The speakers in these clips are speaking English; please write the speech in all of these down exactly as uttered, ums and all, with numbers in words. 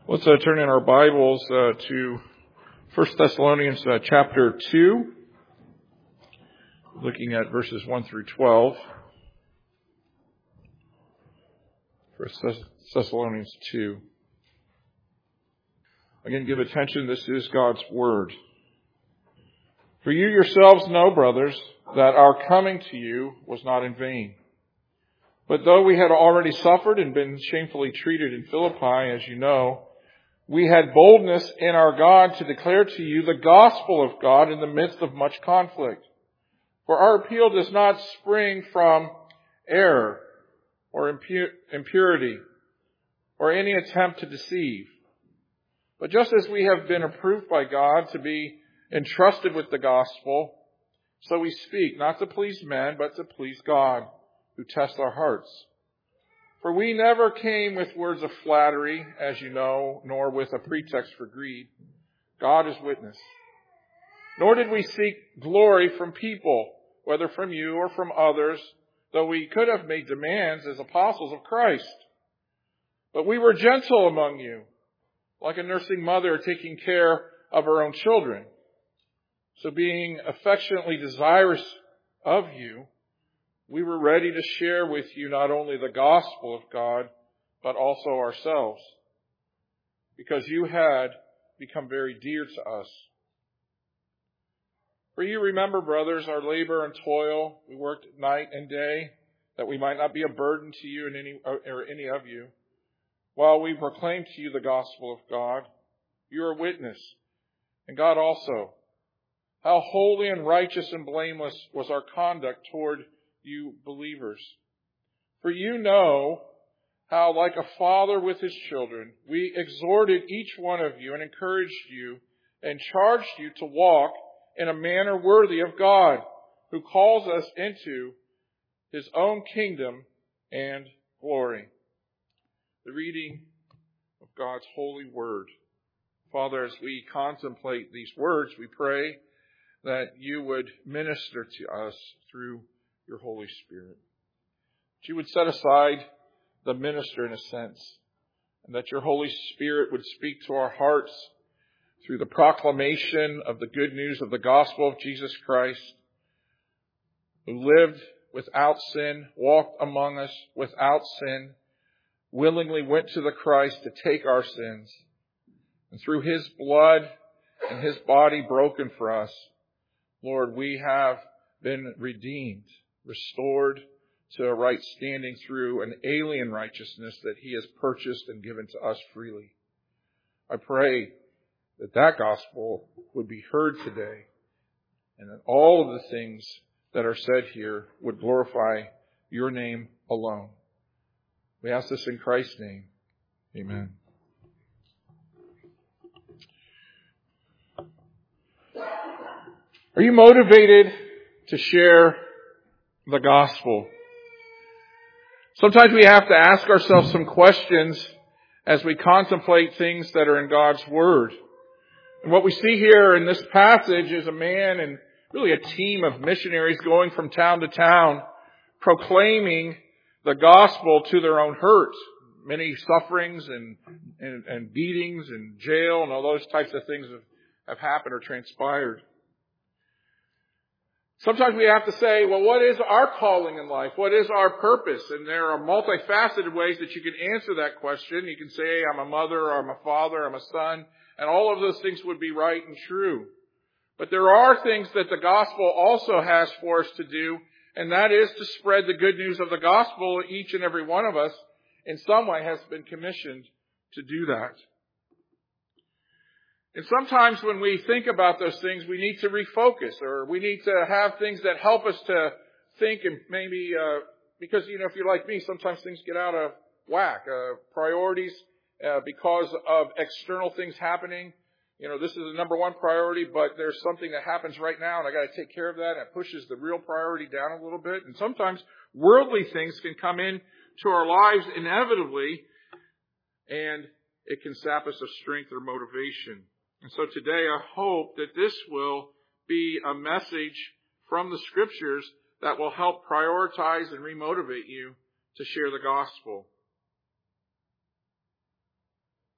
Let's uh, turn in our Bibles uh, to First Thessalonians uh, chapter two, looking at verses one through twelve. First Thessalonians two. Again, give attention, this is God's Word. For you yourselves know, brothers, that our coming to you was not in vain. But though we had already suffered and been shamefully treated in Philippi, as you know, we had boldness in our God to declare to you the gospel of God in the midst of much conflict. For our appeal does not spring from error or impu- impurity or any attempt to deceive. But just as we have been approved by God to be entrusted with the gospel, so we speak, not to please men, but to please God, who tests our hearts. For we never came with words of flattery, as you know, nor with a pretext for greed. God is witness. Nor did we seek glory from people, whether from you or from others, though we could have made demands as apostles of Christ. But we were gentle among you, like a nursing mother taking care of her own children. So being affectionately desirous of you, we were ready to share with you not only the gospel of God, but also ourselves, because you had become very dear to us. For you remember, brothers, our labor and toil. We worked night and day, that we might not be a burden to you and any, or any of you, while we proclaim to you the gospel of God. You are witness, and God also, how holy and righteous and blameless was our conduct toward you believers. For you know how, like a father with his children, we exhorted each one of you and encouraged you and charged you to walk in a manner worthy of God, who calls us into his own kingdom and glory. The reading of God's holy word. Father, as we contemplate these words, we pray that you would minister to us through your Holy Spirit. That you would set aside the minister in a sense, and that your Holy Spirit would speak to our hearts through the proclamation of the good news of the gospel of Jesus Christ, who lived without sin, walked among us without sin, willingly went to the Christ to take our sins. And through his blood and his body broken for us, Lord, we have been redeemed, restored to a right standing through an alien righteousness that he has purchased and given to us freely. I pray that that gospel would be heard today, and that all of the things that are said here would glorify your name alone. We ask this in Christ's name. Amen. Are you motivated to share the gospel? Sometimes we have to ask ourselves some questions as we contemplate things that are in God's Word. And what we see here in this passage is a man and really a team of missionaries going from town to town, proclaiming the gospel to their own hurt. Many sufferings and, and, and beatings and jail and all those types of things have, have happened or transpired. Sometimes we have to say, well, what is our calling in life? What is our purpose? And there are multifaceted ways that you can answer that question. You can say, I'm a mother, or I'm a father, I'm a son, and all of those things would be right and true. But there are things that the gospel also has for us to do, and that is to spread the good news of the gospel. Each and every one of us, in some way, has been commissioned to do that. And sometimes when we think about those things, we need to refocus, or we need to have things that help us to think, and maybe, uh, because, you know, if you're like me, sometimes things get out of whack. Uh, priorities, uh, because of external things happening. You know, this is the number one priority, but there's something that happens right now, and I got to take care of that, and it pushes the real priority down a little bit. And sometimes worldly things can come in to our lives inevitably, and it can sap us of strength or motivation. And so today I hope that this will be a message from the Scriptures that will help prioritize and remotivate you to share the gospel.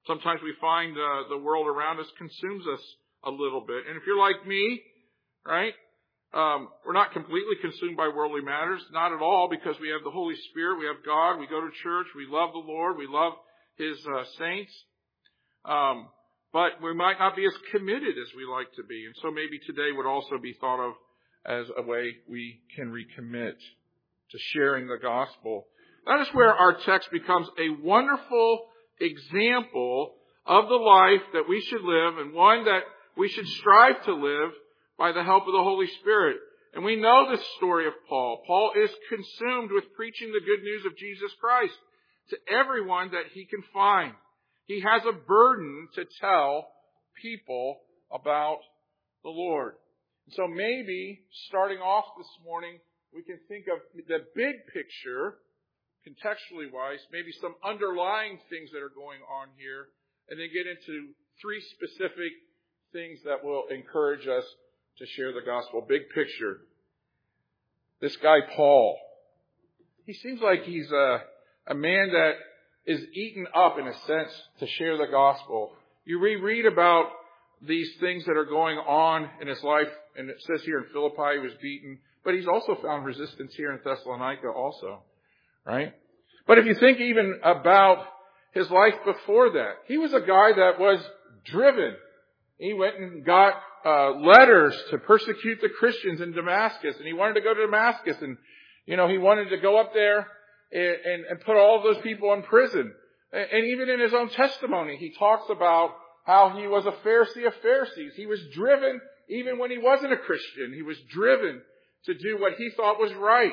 Sometimes we find uh, the world around us consumes us a little bit. And if you're like me, right, um, we're not completely consumed by worldly matters. Not at all, because we have the Holy Spirit. We have God. We go to church. We love the Lord. We love His uh, saints. Um, but we might not be as committed as we like to be. And so maybe today would also be thought of as a way we can recommit to sharing the gospel. That is where our text becomes a wonderful example of the life that we should live, and one that we should strive to live by the help of the Holy Spirit. And we know this story of Paul. Paul is consumed with preaching the good news of Jesus Christ to everyone that he can find. He has a burden to tell people about the Lord. So maybe, starting off this morning, we can think of the big picture, contextually wise, maybe some underlying things that are going on here, and then get into three specific things that will encourage us to share the gospel. Big picture. This guy, Paul, he seems like he's a, a man that is eaten up, in a sense, to share the gospel. You reread about these things that are going on in his life, and it says here in Philippi he was beaten, but he's also found resistance here in Thessalonica also, right? But if you think even about his life before that, he was a guy that was driven. He went and got uh, letters to persecute the Christians in Damascus, and he wanted to go to Damascus, and you know he wanted to go up there and, and, and put all of those people in prison. And, and even in his own testimony, he talks about how he was a Pharisee of Pharisees. He was driven, even when he wasn't a Christian, he was driven to do what he thought was right.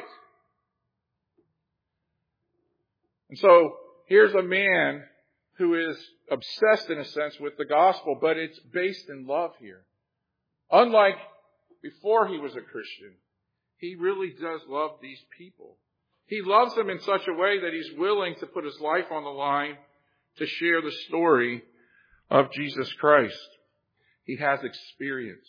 And so, here's a man who is obsessed, in a sense, with the gospel, but it's based in love here. Unlike before he was a Christian, he really does love these people. He loves them in such a way that he's willing to put his life on the line to share the story of Jesus Christ. He has experience.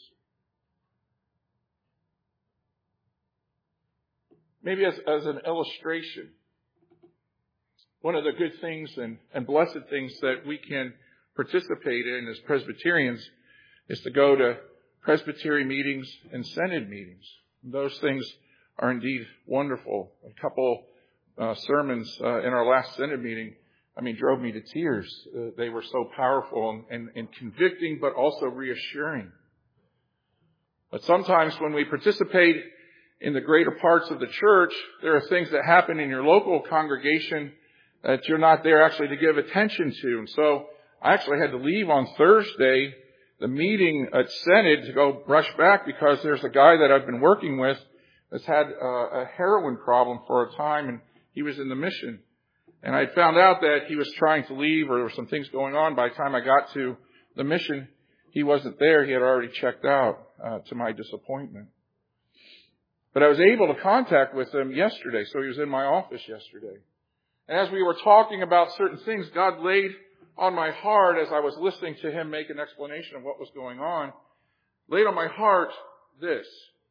Maybe as, as an illustration, one of the good things and, and blessed things that we can participate in as Presbyterians is to go to Presbytery meetings and Synod meetings. Those things are indeed wonderful. A couple uh, sermons uh, in our last Synod meeting, I mean, drove me to tears. Uh, they were so powerful and, and, and convicting, but also reassuring. But sometimes when we participate in the greater parts of the church, there are things that happen in your local congregation that you're not there actually to give attention to. And so I actually had to leave on Thursday, the meeting at Synod, to go rush back because there's a guy that I've been working with that's had uh, a heroin problem for a time, and he was in the mission. And I found out that he was trying to leave, or there were some things going on. By the time I got to the mission, he wasn't there. He had already checked out, uh, to my disappointment. But I was able to contact with him yesterday, so he was in my office yesterday. And as we were talking about certain things, God laid on my heart, as I was listening to him make an explanation of what was going on, laid on my heart this.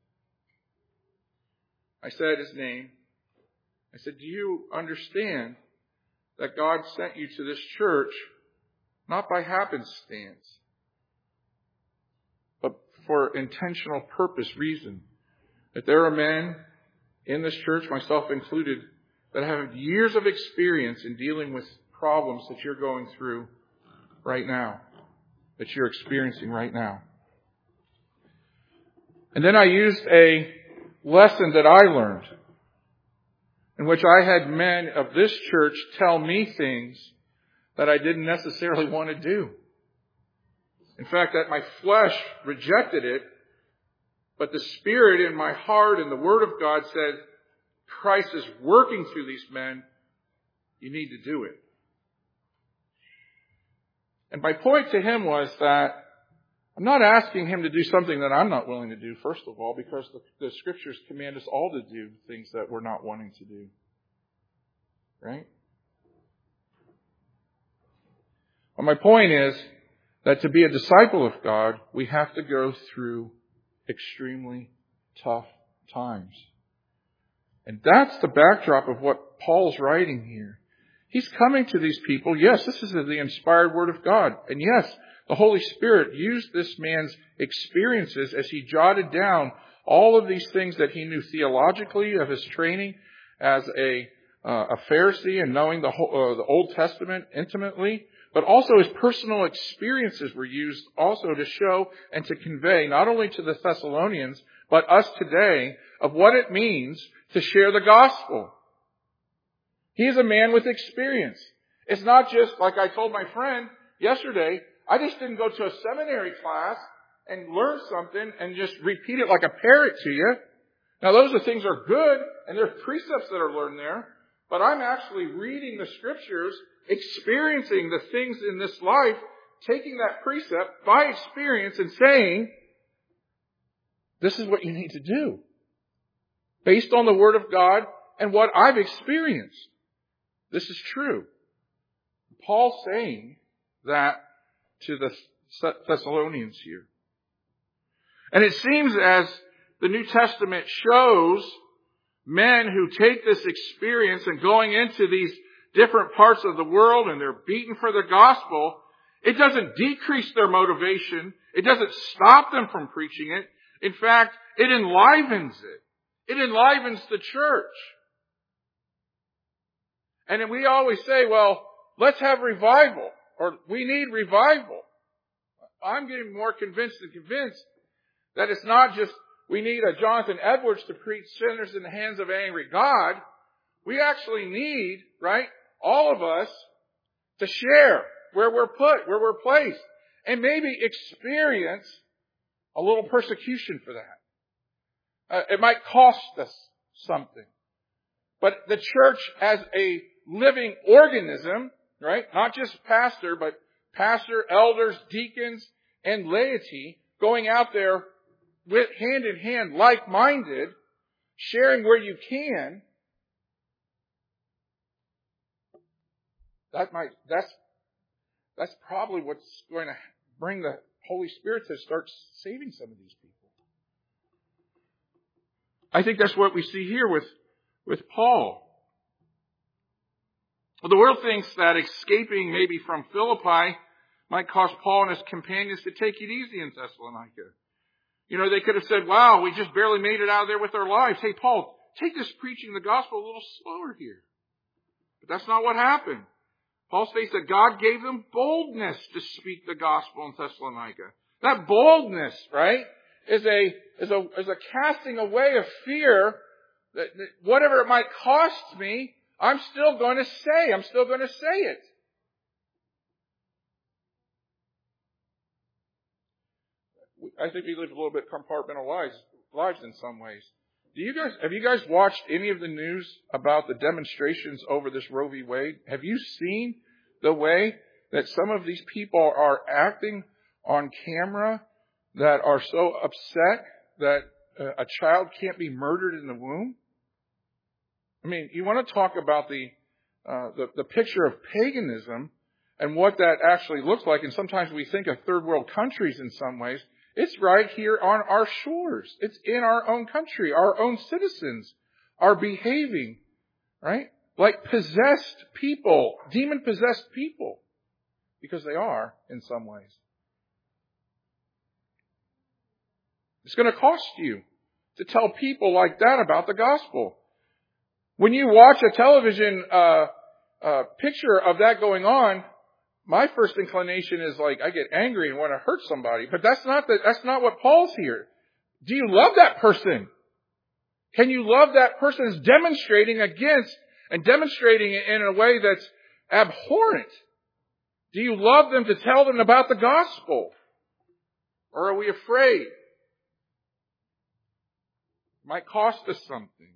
I said his name. I said, do you understand that God sent you to this church not by happenstance, but for intentional purpose, reason? That there are men in this church, myself included, that have years of experience in dealing with problems that you're going through right now, that you're experiencing right now. And then I used a lesson that I learned, in which I had men of this church tell me things that I didn't necessarily want to do. In fact, that my flesh rejected it, but the Spirit in my heart and the Word of God said, Christ is working through these men. You need to do it. And my point to him was that I'm not asking him to do something that I'm not willing to do, first of all, because the, the Scriptures command us all to do things that we're not wanting to do. Right? Well, my point is that to be a disciple of God, we have to go through extremely tough times. And that's the backdrop of what Paul's writing here. He's coming to these people. Yes, this is the inspired Word of God. And yes, the Holy Spirit used this man's experiences as he jotted down all of these things that he knew theologically of his training as a, uh, a Pharisee and knowing the, whole, uh, the Old Testament intimately. But also his personal experiences were used also to show and to convey not only to the Thessalonians, but us today of what it means to share the gospel. He is a man with experience. It's not just like I told my friend yesterday, I just didn't go to a seminary class and learn something and just repeat it like a parrot to you. Now those are things are good and there's precepts that are learned there, but I'm actually reading the scriptures, experiencing the things in this life, taking that precept by experience and saying, this is what you need to do. Based on the Word of God and what I've experienced. This is true. Paul's saying that to the Thessalonians here. And it seems as the New Testament shows men who take this experience and going into these different parts of the world and they're beaten for the gospel, it doesn't decrease their motivation. It doesn't stop them from preaching it. In fact, it enlivens it. It enlivens the church. And then we always say, well, let's have revival, or we need revival. I'm getting more convinced and convinced that it's not just we need a Jonathan Edwards to preach sinners in the hands of an angry God. We actually need, right, all of us to share where we're put, where we're placed, and maybe experience a little persecution for that. Uh, it might cost us something. But the church as a living organism, right, not just pastor, but pastor, elders, deacons, and laity going out there with hand in hand, like-minded, sharing where you can, that might, that's, that's probably what's going to bring the Holy Spirit to start saving some of these people. I think that's what we see here with, with Paul. Well, the world thinks that escaping maybe from Philippi might cause Paul and his companions to take it easy in Thessalonica. You know, they could have said, wow, we just barely made it out of there with our lives. Hey, Paul, take this preaching the gospel a little slower here. But that's not what happened. Paul states that God gave them boldness to speak the gospel in Thessalonica. That boldness, right, is a, is a, is a casting away of fear that, that whatever it might cost me, I'm still going to say, I'm still going to say it. I think we live a little bit compartmentalized lives in some ways. Do you guys, have you guys watched any of the news about the demonstrations over this Roe v. Wade? Have you seen the way that some of these people are acting on camera that are so upset that a child can't be murdered in the womb? I mean, you want to talk about the, uh, the, the picture of paganism and what that actually looks like. And sometimes we think of third world countries in some ways. It's right here on our shores. It's in our own country. Our own citizens are behaving, right, like possessed people, demon-possessed people, because they are in some ways. It's going to cost you to tell people like that about the gospel. When you watch a television uh, uh, picture of that going on, my first inclination is like, I get angry and want to hurt somebody. But that's not the, that's not what Paul's here. Do you love that person? Can you love that person who's demonstrating against and demonstrating it in a way that's abhorrent? Do you love them to tell them about the gospel? Or are we afraid? It might cost us something.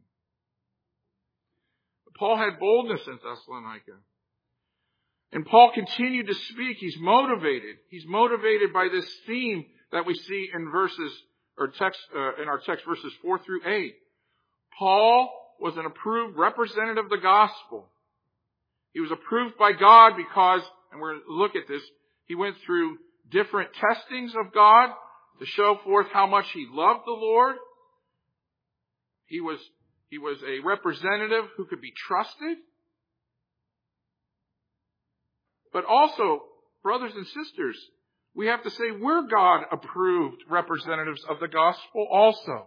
But Paul had boldness in Thessalonica. And Paul continued to speak. He's motivated. He's motivated by this theme that we see in verses, or text, uh, in our text, verses four through eight. Paul was an approved representative of the gospel. He was approved by God because, and we're going to look at this, he went through different testings of God to show forth how much he loved the Lord. He was, he was a representative who could be trusted. But also, brothers and sisters, we have to say we're God-approved representatives of the gospel also.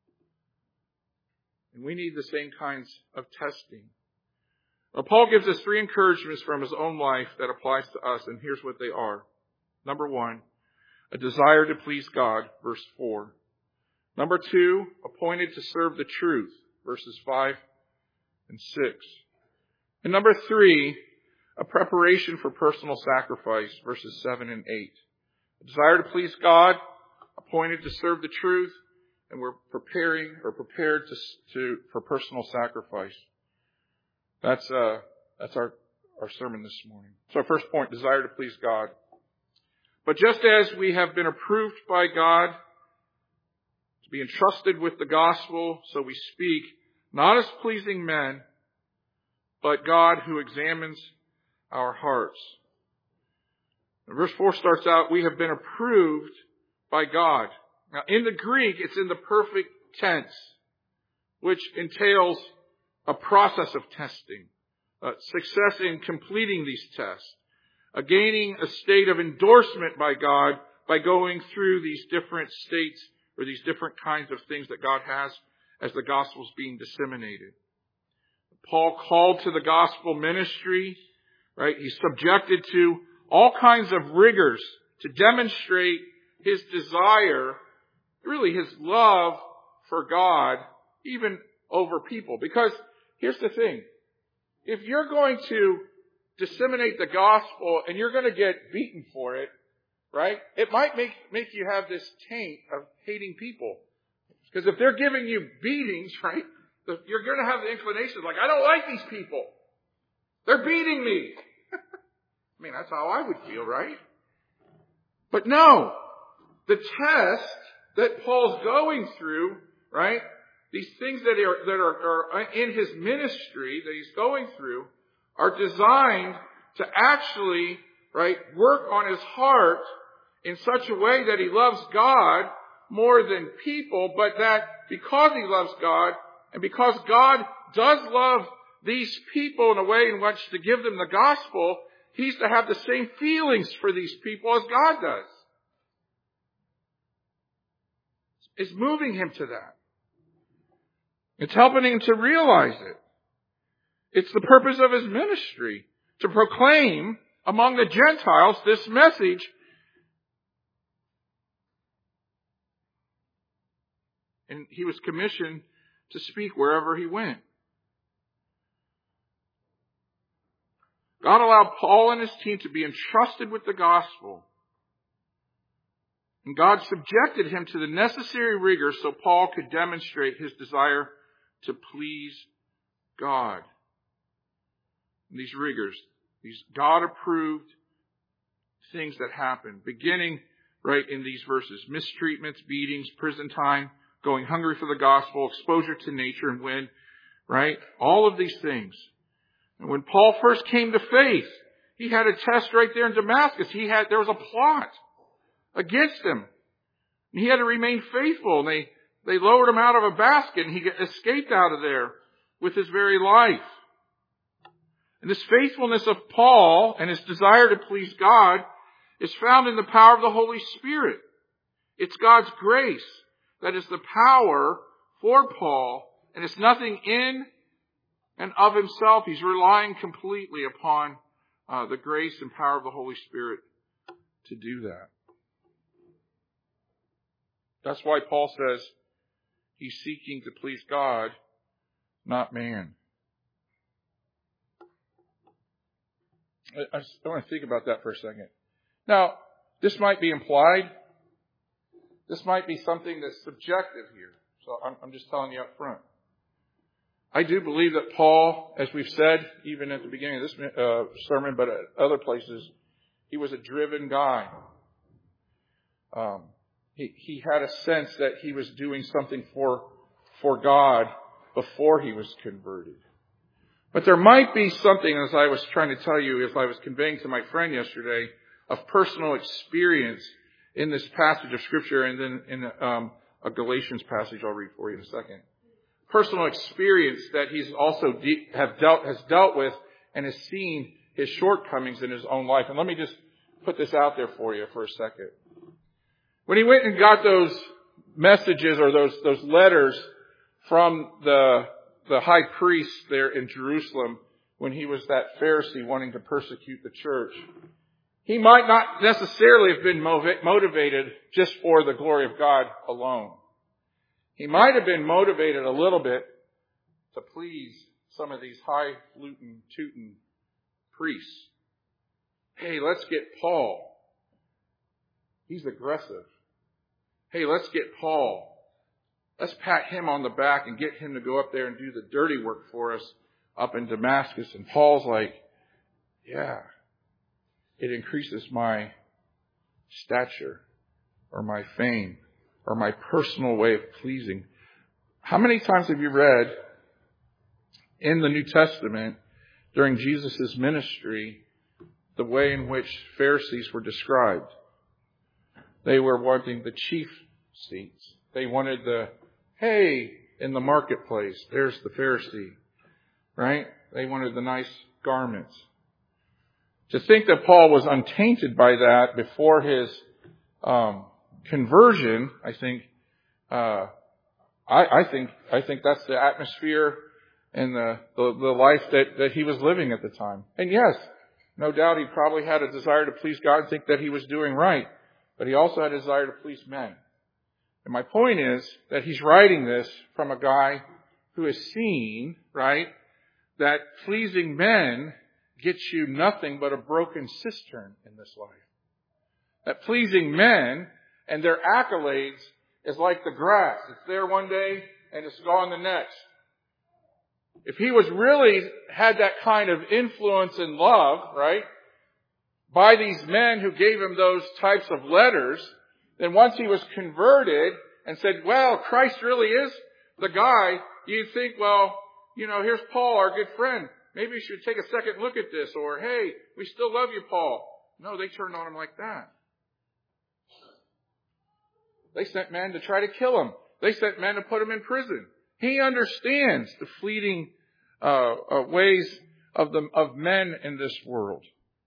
And we need the same kinds of testing. Well, Paul gives us three encouragements from his own life that applies to us, and here's what they are. Number one, a desire to please God, verse four. Number two, appointed to serve the truth, verses five and six. And number three, a preparation for personal sacrifice, verses seven and eight. A desire to please God, appointed to serve the truth, and we're preparing or prepared to, to for personal sacrifice. That's uh that's our, our sermon this morning. So our first point, desire to please God. But just as we have been approved by God to be entrusted with the gospel, so we speak, not as pleasing men, but God who examines our hearts. And verse four starts out, we have been approved by God. Now, in the Greek, it's in the perfect tense, which entails a process of testing, uh, success in completing these tests, uh, gaining a state of endorsement by God by going through these different states or these different kinds of things that God has as the gospel is being disseminated. Paul called to the gospel ministry, right? He's subjected to all kinds of rigors to demonstrate his desire, really his love for God, even over people. Because here's the thing. If you're going to disseminate the gospel and you're going to get beaten for it, right? It might make, make you have this taint of hating people. Because if they're giving you beatings, right? You're going to have the inclination like, I don't like these people. They're beating me. I mean, that's how I would feel, right? But no. The test that Paul's going through, right? These things that are, that are, are in his ministry that he's going through are designed to actually, right, work on his heart in such a way that he loves God more than people, but that because he loves God, and because God does love these people in a way in which to give them the gospel, he's to have the same feelings for these people as God does. It's moving him to that. It's helping him to realize it. It's the purpose of his ministry, to proclaim among the Gentiles this message. And he was commissioned to speak wherever he went. God allowed Paul and his team to be entrusted with the gospel. And God subjected him to the necessary rigor so Paul could demonstrate his desire to please God. And these rigors, these God-approved things that happen, beginning right in these verses, mistreatments, beatings, prison time, going hungry for the gospel, exposure to nature and wind, right? All of these things. And when Paul first came to faith, he had a test right there in Damascus. He had, there was a plot against him. And he had to remain faithful. And they, they lowered him out of a basket and he escaped out of there with his very life. And this faithfulness of Paul and his desire to please God is found in the power of the Holy Spirit. It's God's grace that is the power for Paul, and it's nothing in and of himself. He's relying completely upon uh, the grace and power of the Holy Spirit to do that. That's why Paul says he's seeking to please God, not man. I, I, just, I want to think about that for a second. Now, this might be implied. This might be something that's subjective here. So I'm, I'm just telling you up front. I do believe that Paul, as we've said, even at the beginning of this uh, sermon, but at other places, he was a driven guy. Um, he, he had a sense that he was doing something for, for God before he was converted. But there might be something, as I was trying to tell you, as I was conveying to my friend yesterday, of personal experience in this passage of Scripture, and then in um, a Galatians passage I'll read for you in a second. Personal experience that he's also de- have dealt has dealt with and has seen his shortcomings in his own life. And let me just put this out there for you for a second. When he went and got those messages or those, those letters from the, the high priest there in Jerusalem, when he was that Pharisee wanting to persecute the church, he might not necessarily have been motivated just for the glory of God alone. He might have been motivated a little bit to please some of these high-fluting, tootin' priests. Hey, let's get Paul. He's aggressive. Hey, let's get Paul. Let's pat him on the back and get him to go up there and do the dirty work for us up in Damascus. And Paul's like, yeah, it increases my stature or my fame or my personal way of pleasing. How many times have you read in the New Testament during Jesus' ministry the way in which Pharisees were described? They were wanting the chief seats. They wanted the, hey, in the marketplace, there's the Pharisee, right? They wanted the nice garments. To think that Paul was untainted by that before his um, conversion, I think, uh, I, I think, I think that's the atmosphere and the, the, the life that, that he was living at the time. And yes, no doubt he probably had a desire to please God and think that he was doing right. But he also had a desire to please men. And my point is that he's writing this from a guy who has seen, right, that pleasing men gets you nothing but a broken cistern in this life. That pleasing men and their accolades is like the grass. It's there one day and it's gone the next. If he was really had that kind of influence and love, right, by these men who gave him those types of letters, then once he was converted and said, well, Christ really is the guy, you'd think, well, you know, here's Paul, our good friend. Maybe you should take a second look at this. Or, hey, we still love you, Paul. No, they turned on him like that. They sent men to try to kill him. They sent men to put him in prison. He understands the fleeting uh, uh, ways of the of men in this world.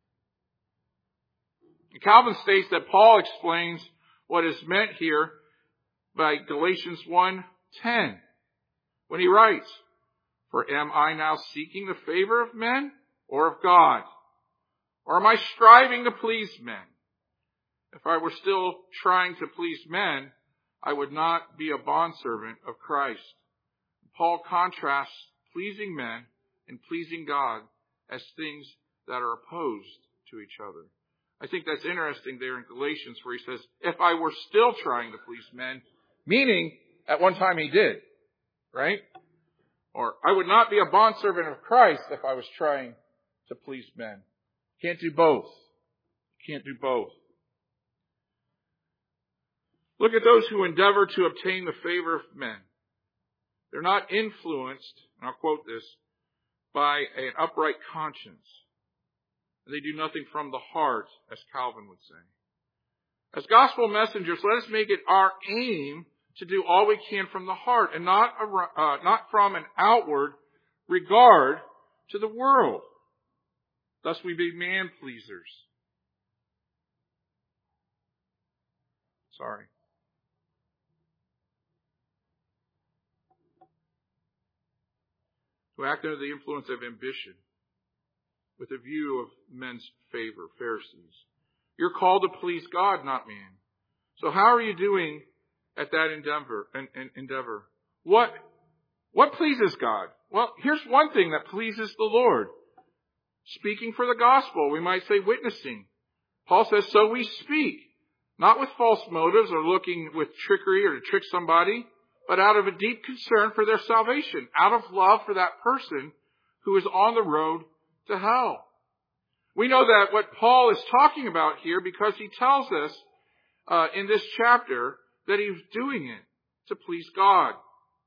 Calvin states that Paul explains what is meant here by Galatians one ten when he writes, for am I now seeking the favor of men or of God? Or am I striving to please men? If I were still trying to please men, I would not be a bondservant of Christ. Paul contrasts pleasing men and pleasing God as things that are opposed to each other. I think that's interesting there in Galatians where he says, if I were still trying to please men, meaning at one time he did, right? Or I would not be a bondservant of Christ if I was trying to please men. Can't do both. Can't do both. Look at those who endeavor to obtain the favor of men. They're not influenced, and I'll quote this, by an upright conscience. They do nothing from the heart, as Calvin would say. As gospel messengers, let us make it our aim to do all we can from the heart and not, uh, not from an outward regard to the world. Thus we be man pleasers. Sorry. To act under the influence of ambition with a view of men's favor, Pharisees. You're called to please God, not man. So how are you doing at that endeavor? endeavor? What, what pleases God? Well, here's one thing that pleases the Lord. Speaking for the gospel, we might say witnessing. Paul says, so we speak, not with false motives or looking with trickery or to trick somebody, but out of a deep concern for their salvation, out of love for that person who is on the road to hell. We know that what Paul is talking about here because he tells us uh, in this chapter that he's doing it to please God.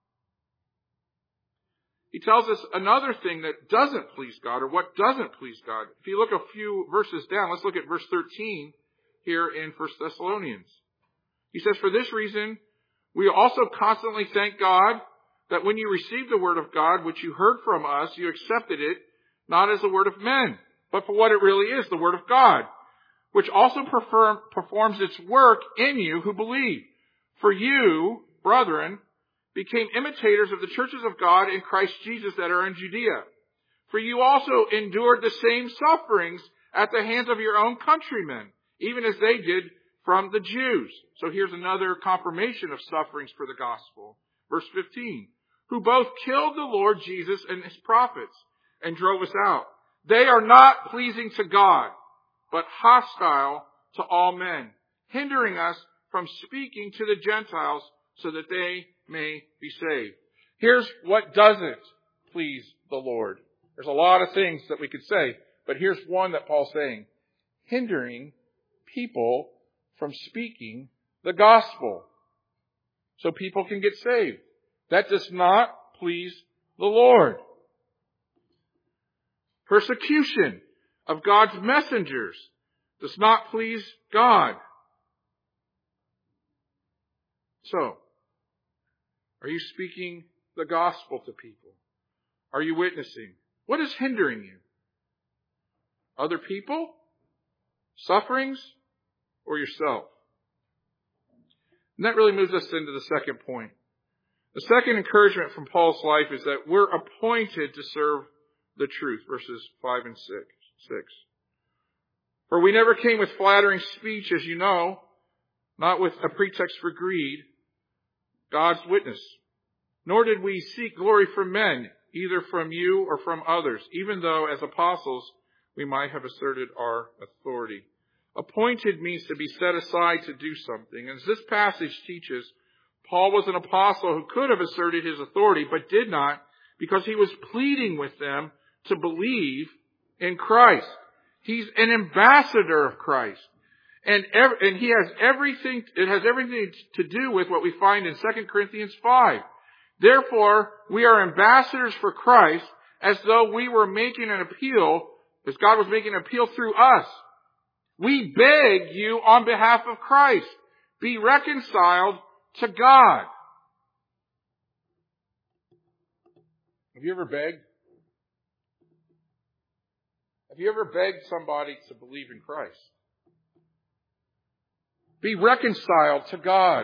He tells us another thing that doesn't please God, or what doesn't please God. If you look a few verses down, let's look at verse thirteen here in First Thessalonians. He says, for this reason, we also constantly thank God that when you received the word of God, which you heard from us, you accepted it, not as the word of men, but for what it really is, the Word of God, which also perform, performs its work in you who believe. For you, brethren, became imitators of the churches of God in Christ Jesus that are in Judea. For you also endured the same sufferings at the hands of your own countrymen, even as they did from the Jews. So here's another confirmation of sufferings for the gospel. Verse fifteen. Who both killed the Lord Jesus and his prophets and drove us out. They are not pleasing to God, but hostile to all men, hindering us from speaking to the Gentiles so that they may be saved. Here's what doesn't please the Lord. There's a lot of things that we could say, but here's one that Paul's saying. Hindering people from speaking the gospel so people can get saved. That does not please the Lord. Persecution of God's messengers does not please God. So, are you speaking the gospel to people? Are you witnessing? What is hindering you? Other people? Sufferings? Or yourself? And that really moves us into the second point. The second encouragement from Paul's life is that we're appointed to serve the truth, verses five and six. For we never came with flattering speech, as you know, not with a pretext for greed, God's witness. Nor did we seek glory from men, either from you or from others, even though as apostles we might have asserted our authority. Appointed means to be set aside to do something. And as this passage teaches, Paul was an apostle who could have asserted his authority, but did not, because he was pleading with them to believe in Christ. He's an ambassador of Christ. And, ev- and he has everything, it has everything to do with what we find in Second Corinthians five. Therefore, we are ambassadors for Christ, as though we were making an appeal, as God was making an appeal through us. We beg you on behalf of Christ, be reconciled to God. Have you ever begged? Have you ever begged somebody to believe in Christ? Be reconciled to God.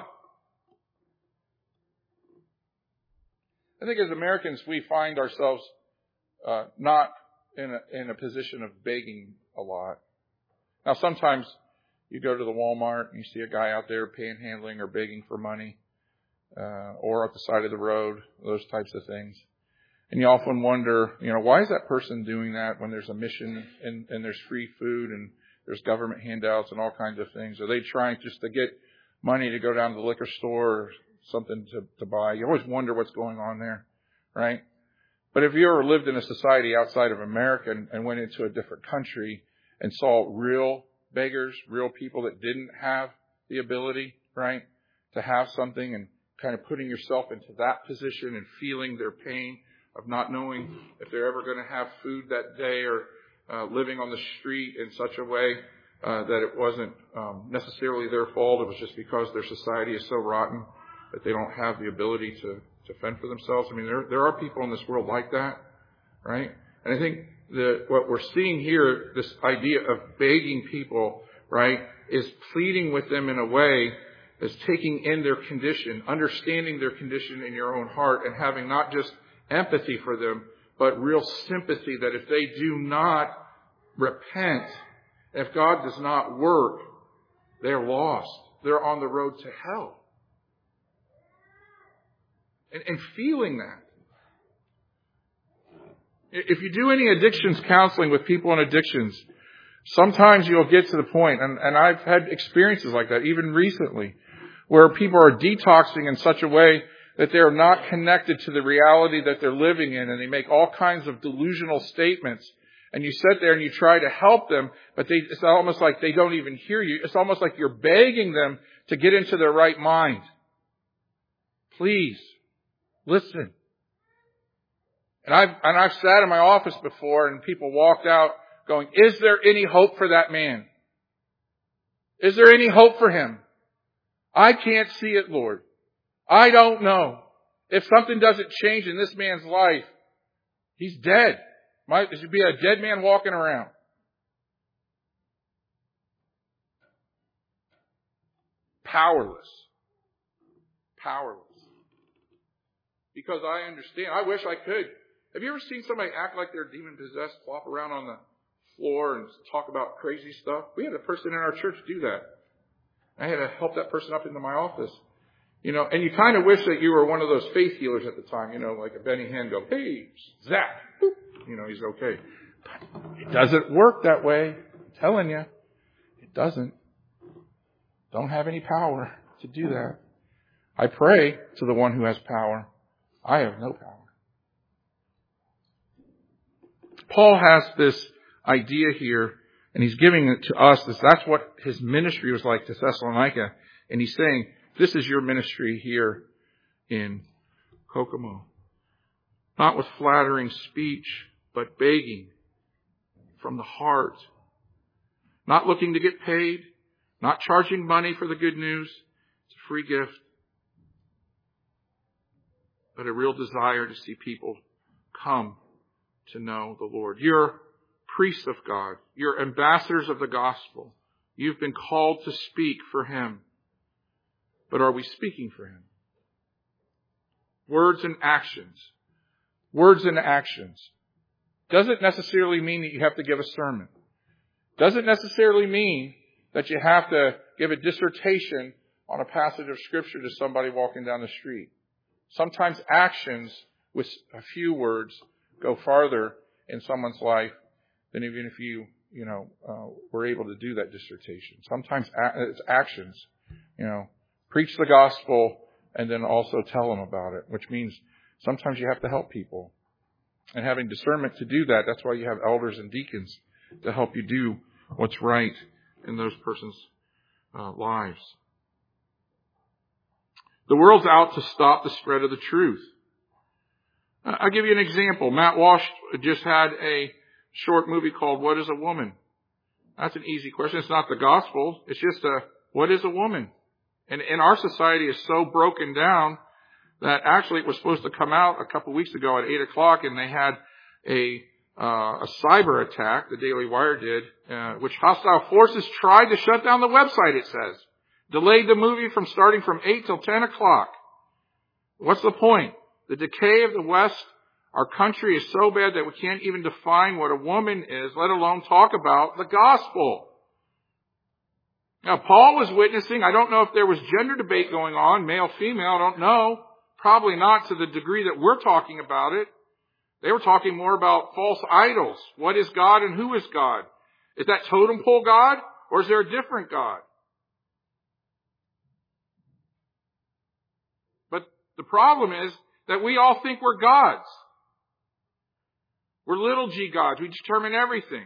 I think as Americans, we find ourselves uh, not in a, in a position of begging a lot. Now, sometimes you go to the Walmart and you see a guy out there panhandling or begging for money, uh, or at the side of the road, those types of things. And you often wonder, you know, why is that person doing that when there's a mission and, and there's free food and there's government handouts and all kinds of things? Are they trying just to get money to go down to the liquor store or something to, to buy? You always wonder what's going on there, right? But if you ever lived in a society outside of America and, and went into a different country and saw real beggars, real people that didn't have the ability, right, to have something, and kind of putting yourself into that position and feeling their pain of not knowing if they're ever going to have food that day, or uh, living on the street in such a way uh, that it wasn't um, necessarily their fault. It was just because their society is so rotten that they don't have the ability to, to fend for themselves. I mean, there there are people in this world like that, right? And I think that what we're seeing here, this idea of begging people, right, is pleading with them in a way that's taking in their condition, understanding their condition in your own heart, and having not just empathy for them, but real sympathy that if they do not repent, if God does not work, they're lost. They're on the road to hell. And, and feeling that. If you do any addictions counseling with people in addictions, sometimes you'll get to the point, and, and I've had experiences like that, even recently, where people are detoxing in such a way that they're not connected to the reality that they're living in, and they make all kinds of delusional statements. And you sit there and you try to help them, but they, it's almost like they don't even hear you. It's almost like you're begging them to get into their right mind. Please, listen. And I've, and I've sat in my office before and people walked out going, is there any hope for that man? Is there any hope for him? I can't see it, Lord. I don't know. If something doesn't change in this man's life, he's dead. Might, there should be a dead man walking around. powerless. Powerless. Because I understand. I wish I could. Have you ever seen somebody act like they're demon-possessed, flop around on the floor and talk about crazy stuff? We had a person in our church do that. I had to help that person up into my office. You know, and you kind of wish that you were one of those faith healers at the time, you know, like a Benny Hinn go, hey, zap, boop, you know, he's okay. But it doesn't work that way. I'm telling you, it doesn't. Don't have any power to do that. I pray to the one who has power. I have no power. Paul has this idea here, and he's giving it to us. That's what his ministry was like to Thessalonica. And he's saying, this is your ministry here in Kokomo. Not with flattering speech, but begging from the heart. Not looking to get paid. Not charging money for the good news. It's a free gift. But a real desire to see people come to know the Lord. You're priests of God. You're ambassadors of the gospel. You've been called to speak for Him. But are we speaking for Him? Words and actions. Words and actions. Doesn't necessarily mean that you have to give a sermon. Doesn't necessarily mean that you have to give a dissertation on a passage of Scripture to somebody walking down the street. Sometimes actions with a few words go farther in someone's life than even if you, you know, uh, were able to do that dissertation. Sometimes a- it's actions, you know. Preach the gospel and then also tell them about it, which means sometimes you have to help people. And having discernment to do that, that's why you have elders and deacons to help you do what's right in those persons' uh, lives. The world's out to stop the spread of the truth. I'll give you an example. Matt Walsh just had a short movie called What is a Woman? That's an easy question. It's not the gospel. It's just a, what is a woman? And, and our society is so broken down that actually it was supposed to come out a couple weeks ago at eight o'clock, and they had a uh, a cyber attack, the Daily Wire did, uh, which hostile forces tried to shut down the website, it says. Delayed the movie from starting from eight till ten o'clock. What's the point? The decay of the West, our country is so bad that we can't even define what a woman is, let alone talk about the gospel. Now, Paul was witnessing, I don't know if there was gender debate going on, male, female, I don't know. Probably not to the degree that we're talking about it. They were talking more about false idols. What is God and who is God? Is that totem pole God, or is there a different God? But the problem is that we all think we're gods. We're little g gods. We determine everything.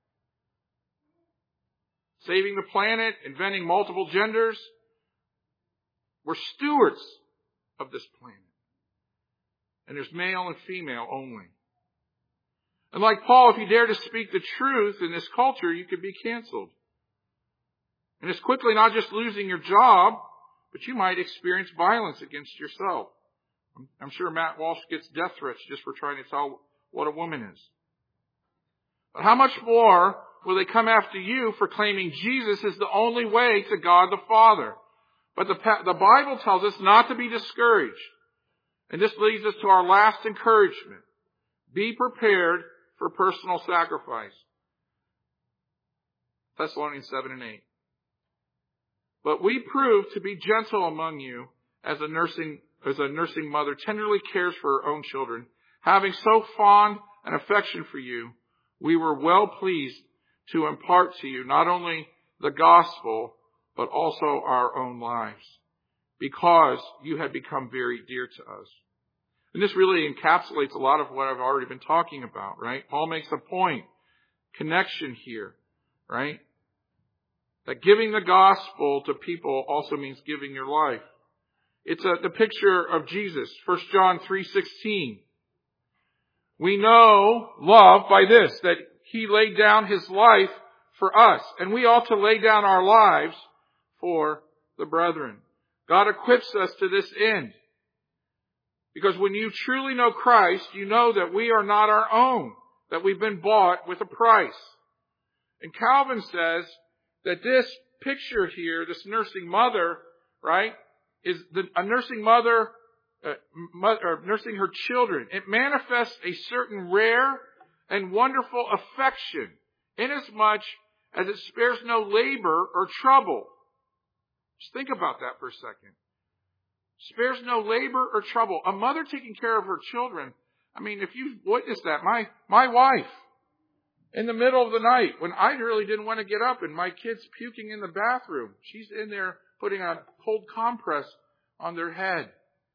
Saving the planet, inventing multiple genders. We're stewards of this planet. And there's male and female only. And like Paul, if you dare to speak the truth in this culture, you could be canceled. And it's quickly not just losing your job, but you might experience violence against yourself. I'm sure Matt Walsh gets death threats just for trying to tell what a woman is. But how much more will they come after you for claiming Jesus is the only way to God the Father? But the, the Bible tells us not to be discouraged. And this leads us to our last encouragement. Be prepared for personal sacrifice. Thessalonians seven and eight. But we prove to be gentle among you as a nursing, as a nursing mother tenderly cares for her own children. Having so fond an affection for you, we were well pleased to impart to you not only the gospel, but also our own lives, because you had become very dear to us. And this really encapsulates a lot of what I've already been talking about, right? Paul makes a point, connection here, right? That giving the gospel to people also means giving your life. It's a, the picture of Jesus, First John three sixteen. We know love by this, that He laid down His life for us, and we ought to lay down our lives for the brethren. God equips us to this end. Because when you truly know Christ, you know that we are not our own, that we've been bought with a price. And Calvin says that this picture here, this nursing mother, right, is the, a nursing mother, uh, mother or nursing her children. It manifests a certain rare and wonderful affection, inasmuch as it spares no labor or trouble. Just think about that for a second. Spares no labor or trouble. A mother taking care of her children. I mean, if you've witnessed that, my, my wife, in the middle of the night, when I really didn't want to get up and my kid's puking in the bathroom, she's in there putting a cold compress on their head.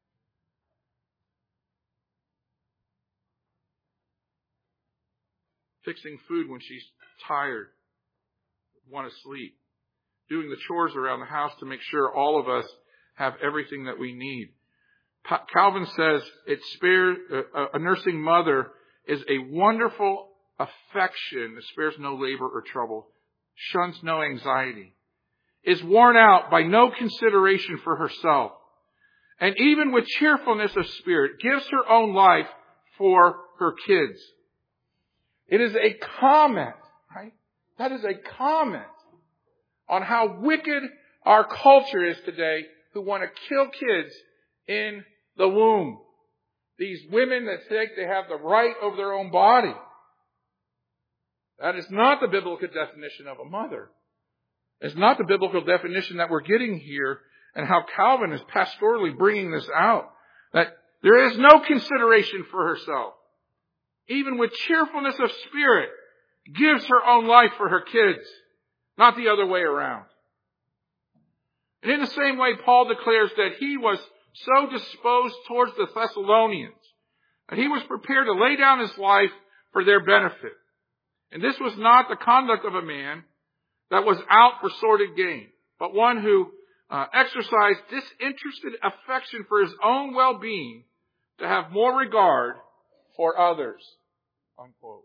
Fixing food when she's tired, want to sleep. Doing the chores around the house to make sure all of us have everything that we need. Pa- Calvin says it spares, uh, a nursing mother is a wonderful affection that spares no labor or trouble, shuns no anxiety, is worn out by no consideration for herself, and even with cheerfulness of spirit gives her own life for her kids. It is a comment, right? That is a comment on how wicked our culture is today, who want to kill kids in the womb. These women that think they have the right over their own body. That is not the biblical definition of a mother. It's not the biblical definition that we're getting here, and how Calvin is pastorally bringing this out. That there is no consideration for herself. Even with cheerfulness of spirit, gives her own life for her kids. Not the other way around. And in the same way, Paul declares that he was so disposed towards the Thessalonians that he was prepared to lay down his life for their benefit. And this was not the conduct of a man that was out for sordid gain, but one who uh, exercised disinterested affection for his own well-being to have more regard for others. Unquote.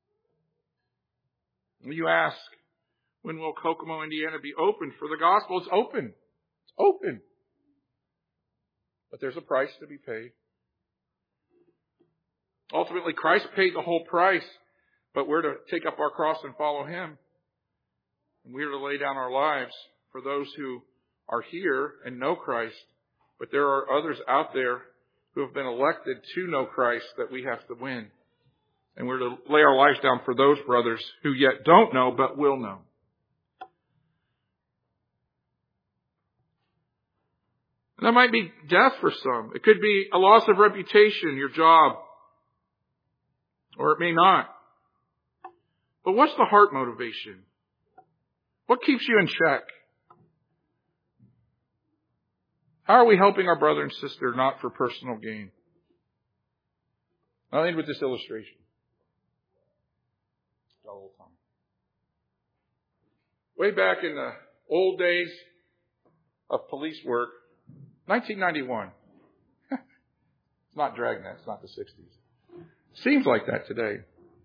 When you ask, when will Kokomo, Indiana be open for the gospel? It's open. It's open. But there's a price to be paid. Ultimately, Christ paid the whole price, but we're to take up our cross and follow Him. And we are to lay down our lives for those who are here and know Christ. But there are others out there who have been elected to know Christ that we have to win. And we're to lay our lives down for those brothers who yet don't know but will know. And that might be death for some. It could be a loss of reputation, your job. Or it may not. But what's the heart motivation? What keeps you in check? How are we helping our brother and sister not for personal gain? I'll end with this illustration. Got a little time. Way back in the old days of police work, nineteen ninety-one. It's not Dragnet. It's not the sixties. Seems like that today.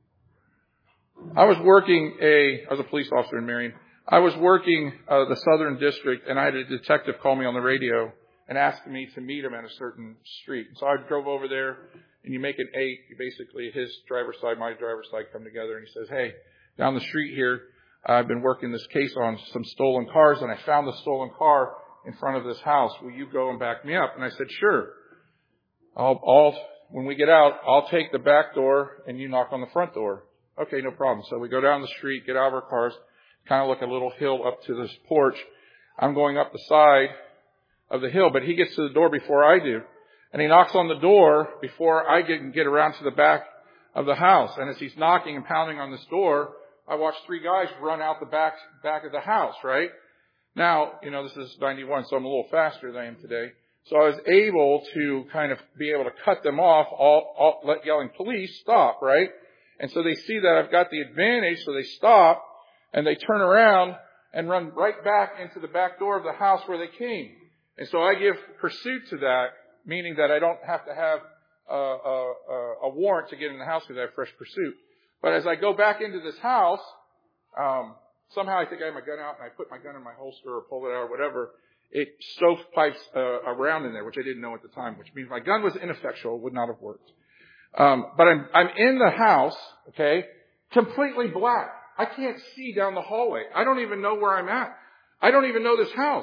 I was working a, I was a police officer in Marion. I was working uh, the Southern District, and I had a detective call me on the radio and ask me to meet him at a certain street. So I drove over there, and you make an eight. You basically, his driver's side, my driver's side come together, and he says, hey, down the street here, I've been working this case on some stolen cars, and I found the stolen car in front of this house. Will you go and back me up? And I said, sure. I'll, I'll, when we get out, I'll take the back door, and you knock on the front door. Okay, no problem. So we go down the street, get out of our cars, kind of look a little hill up to this porch. I'm going up the side of the hill, but he gets to the door before I do. And he knocks on the door before I can get around to the back of the house. And as he's knocking and pounding on this door, I watch three guys run out the back, back of the house, right? Now, you know, this is ninety-one, so I'm a little faster than I am today. So I was able to kind of be able to cut them off, all, all let yelling police stop, right? And so they see that I've got the advantage, so they stop, and they turn around and run right back into the back door of the house where they came. And so I give pursuit to that, meaning that I don't have to have a, a, a warrant to get in the house because I have fresh pursuit. But as I go back into this house, um, somehow I think I have my gun out, and I put my gun in my holster or pull it out or whatever. It stovepipes uh, around in there, which I didn't know at the time, which means my gun was ineffectual, would not have worked. Um, but I'm, I'm in the house, okay, completely black. I can't see down the hallway. I don't even know where I'm at. I don't even know this house.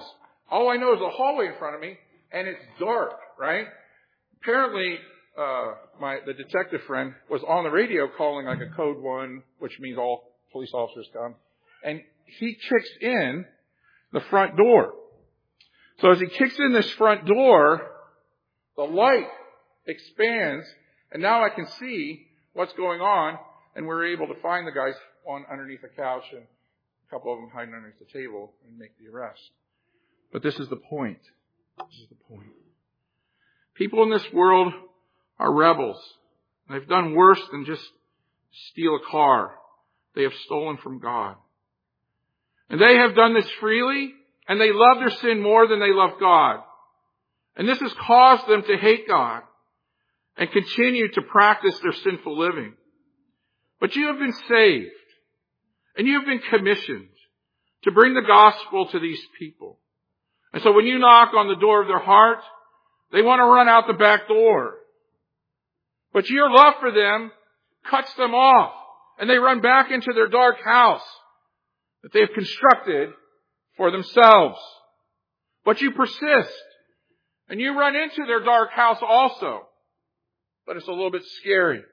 All I know is a hallway in front of me, and it's dark, right? Apparently, uh, my the detective friend was on the radio calling like a code one, which means all police officers come, and he kicks in the front door. So as he kicks in this front door, the light expands, and now I can see what's going on, and we're able to find the guys, one underneath a couch and a couple of them hiding underneath the table, and make the arrest. But this is the point. This is the point. People in this world are rebels. They've done worse than just steal a car. They have stolen from God. And they have done this freely, and they love their sin more than they love God. And this has caused them to hate God and continue to practice their sinful living. But you have been saved, and you have been commissioned to bring the gospel to these people. And so when you knock on the door of their heart, they want to run out the back door. But your love for them cuts them off, and they run back into their dark house that they have constructed for themselves. But you persist, and you run into their dark house also. But it's a little bit scary.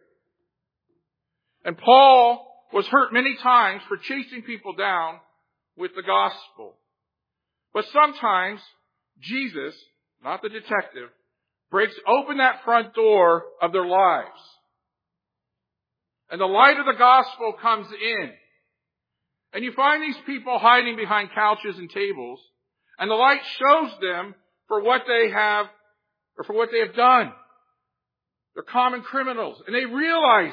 And Paul was hurt many times for chasing people down with the gospel. But sometimes Jesus, not the detective, breaks open that front door of their lives. And the light of the gospel comes in. And you find these people hiding behind couches and tables, and the light shows them for what they have, or for what they have done. They're common criminals, and they realize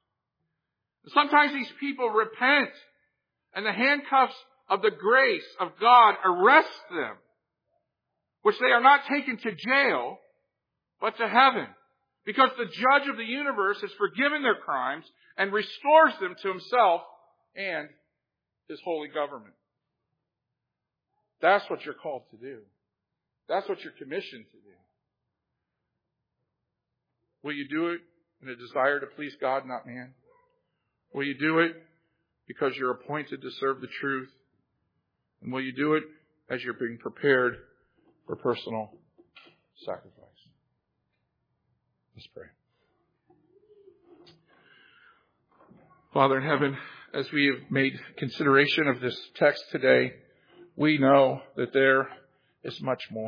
it. Sometimes these people repent, and the handcuffs of the grace of God arrest them, which they are not taken to jail, but to heaven, because the judge of the universe has forgiven their crimes and restores them to himself and his holy government. That's what you're called to do. That's what you're commissioned to do. Will you do it in a desire to please God, not man? Will you do it because you're appointed to serve the truth? And will you do it as you're being prepared for personal sacrifice? Let's pray. Father in heaven, as we have made consideration of this text today, we know that there is much more.